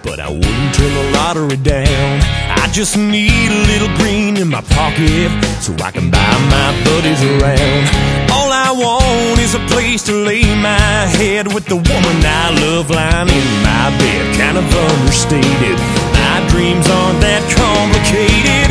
but I wouldn't turn the lottery down. I just need a little green in my pocket so I can buy my buddies around. All I want is a place to lay my head with the woman I love lying in my bed. Kind of understated, my dreams aren't that complicated.